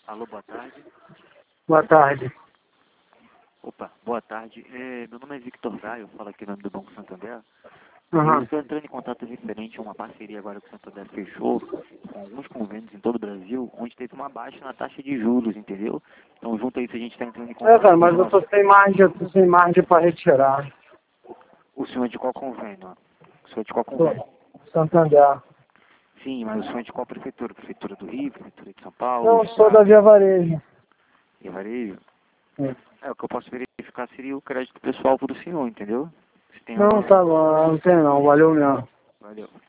Alô, boa tarde. Boa tarde. Opa, boa tarde. Meu nome é Victor Gaio, falo aqui no nome do Banco Santander. Uhum. Eu estou entrando em contato referente a uma parceria agora que o Santander fechou com alguns convênios em todo o Brasil, onde teve uma baixa na taxa de juros, entendeu? Então, junto a isso, a gente está entrando em contato. Cara, mas eu tô sem margem para retirar. O senhor é de qual convênio? O senhor é de qual convênio? Santander. Sim, mas o senhor é de qual prefeitura? Prefeitura do Rio, Prefeitura de São Paulo? Não, sou da Via Varejo. Via Varejo? Sim. O que eu posso verificar seria o crédito pessoal do senhor, entendeu? Se tem Não, alguma... tá bom, não tem não, valeu mesmo. Valeu.